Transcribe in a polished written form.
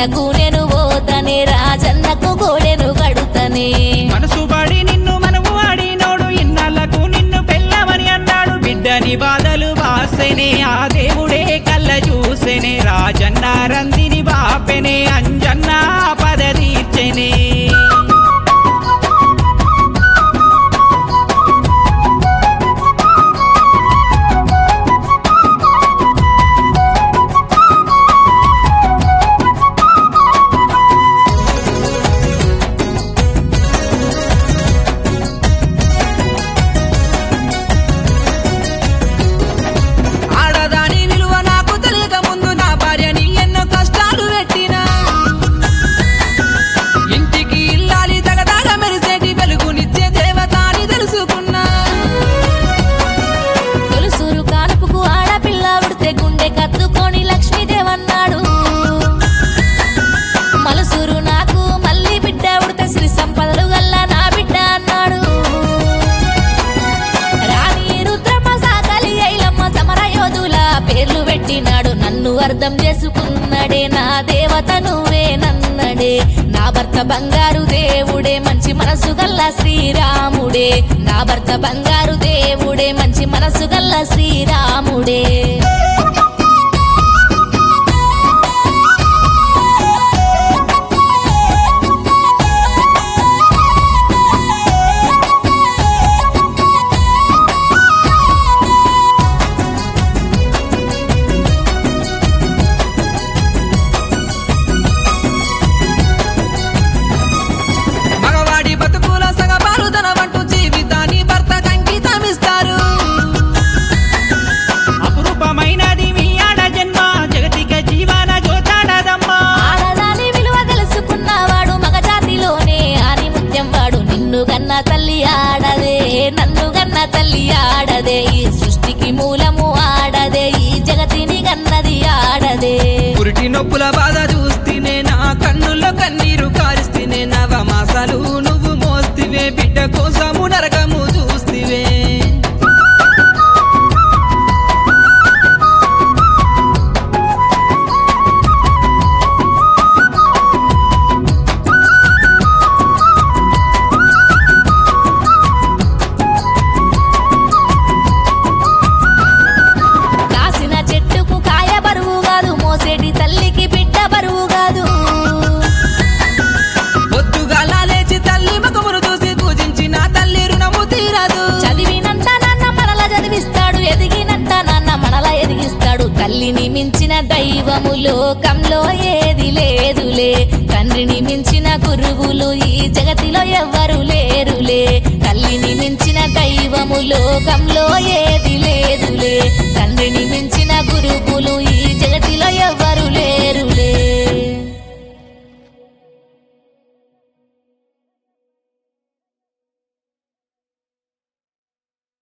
ఇన్నాళ్లకు నేను పోతనే రాజన్నకు గోడెను కడుతనే మనసు పడి నిన్ను మనము ఆడినోడు ఇన్నాళ్లకు నిన్ను పెళ్ళమని అన్నాడు బిడ్డని బాధలు వాసెనే ఆ దేవుడే కళ్ళ చూసెనే రాజన్న రందిని బాపెనే అంజన్న పద తీర్చెనే ఆడదాని విలువ నాకు తెలియక ముందు నా భార్యని ఎన్నో కష్టాలు పెట్టినా ఇంటికి ఇల్లాలి తగదాగ మెరిసేటి వెలుగునిచ్చే దేవత అని తెలుసుకున్నా తొలుసూరు కానుపుకు ఆడపిల్ల ఉడితే గుండె కత్తుకొని లక్ష్మీదేవన్నాడు మలసూరు నాకు మళ్ళీ బిడ్డ ఉడితే శ్రీ సంపదలు గల్లా నా బిడ్డ అన్నాడు రాణి రుద్రమ్మ సాకలి ఐలమ్మ సమర యోధుల పేర్లు పెట్టినాడు నన్ను అర్థం చేసుకున్నాడే నా దేవత నువ్వే నన్నడే నా భర్త బంగారు దేవుడే మంచి మనసు గల్ల శ్రీరాముడే నా భర్త బంగారు దేవుడే మంచి మనసు గల్ల శ్రీరాముడే మగవాడి బతుకుల సగపాలు తనవంటూ జీవితాన్ని భర్తకు అంకితమిస్తారు అపురూపమైనది మీ ఆడ జన్మ జగతిక జీవన జ్యోతాడదమ్మా ఆడదాని విలువ తెలుసుకున్నవాడు మగజాతిలోనే ఆని ముత్యం వాడు నిన్ను గన్న తల్లి ఆడదే నన్ను గన్న తల్లి ఆడదే ఈ సృష్టికి మూలము ఆడదే ఈ జగతిని గన్నది ఆడదే పురిటి నొప్పుల బాధ చూస్తేనే నా కన్నుల్లో కన్నీరు కారిస్తేనే నవమాసాలు నువ్వు మోస్తివే బిడ్డ కోసము నరకము చూస్తివే కాసిన చెట్టుకు కాయ బరువు కాదు మోసేటి తల్లికి బిడ్డ బరువు కాదు పొద్దుగాల లేచి తల్లి ముఖమును చూసి పూజించిన తల్లి రుణము తీరదు చదివినంత నాన్న మనల చదివిస్తాడు ఎదిగినంత నాన్న మనల ఎదిగిస్తాడు తల్లిని మించిన దైవము లోకంలో ఏది లేదులే తండ్రిని మించిన గురువులు ఈ జగతిలో ఎవ్వరు లేరులే తల్లిని మించిన దైవము లోకంలో